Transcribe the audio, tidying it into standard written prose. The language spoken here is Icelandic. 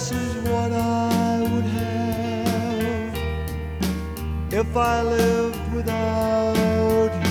This is what I would have if I lived without you.